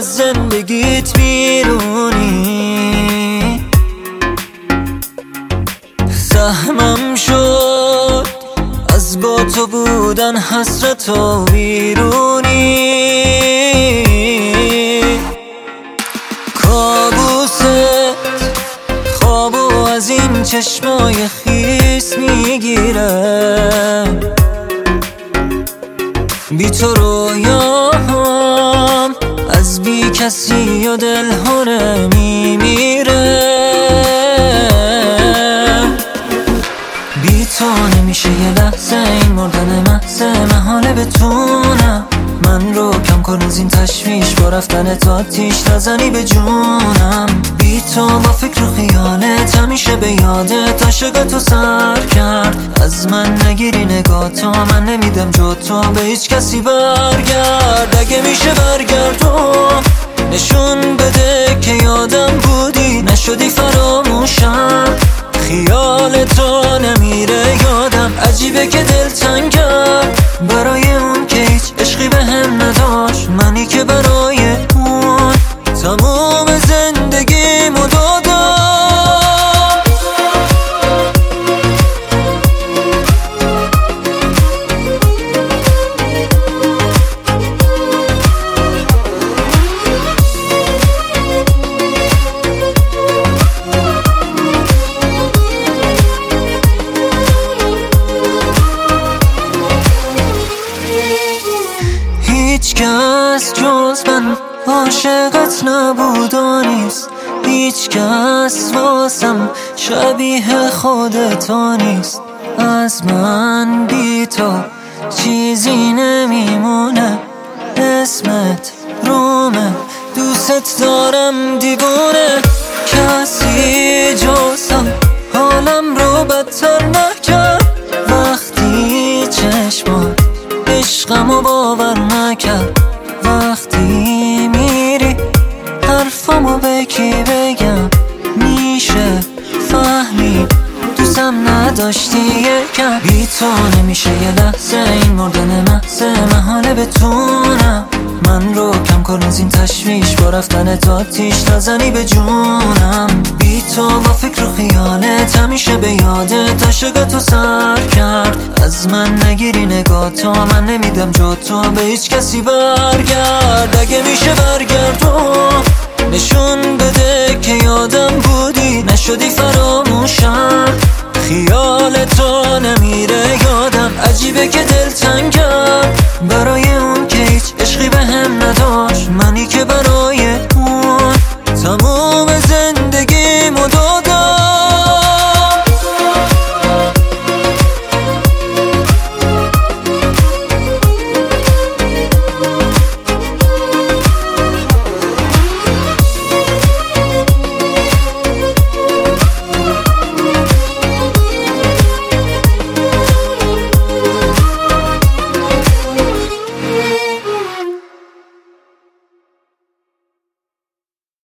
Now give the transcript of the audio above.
از زندگیت بیرونی، سهمم شد از با تو بودن حسرت و بیرونی. کابوست خوابو از این چشمای خیس میگیرم، بی تو رویام از بی کسی و دلهره میمیره. بی تو نمیشه یه لحظه این مردن محضه، محاله بتونم من رو کم کن از این تشویش، با رفتن تو آتیش نزنی به جونم. بی تو با فکر و خیالت همیشه به یادت عاشقتو سر کرد. از من نگیری نگاه تو، من نمیدم جو تو به هیچ کسی برگرد. اگه میشه برگرد و نشون بده که یادم بودی، نشدی فراموشم، خیال تو نمیره یادم. عجیبه که دل تنگم برای اون که هیچ عشقی به هم نداشت، منی که برای اون تموم زندگیمو دادم. هیچ کس جز من عاشقت نبود و نیست، هیچ کس واسم شبیه خودت نیست. از من بی تو چیزی نمیمونه، اسمت رومه، دوست دارم دیوونه. کسی جزم حالم رو بدتر نکرد، وقتی چشمات عشقمو باور نکرد. وقتی میری حرفامو به کی بگم، میشه فهمی دوستم نداشتی یکم. بی تو نمیشه یه لحظه این مردن محضه، محاله بتونم من رو کم کن از این تشویش، با رفتن تو آتیش نزنی به جونم. بی تو با فکر و خیالت همیشه به یادت عاشقتو سر کرد. از من نگیری نگاه تو، من نمیدم جو تو به هیچ کسی برگرد. اگه میشه برگرد و نشون بده که یادم بودی، نشدی فراموشم، خیال تو نمیره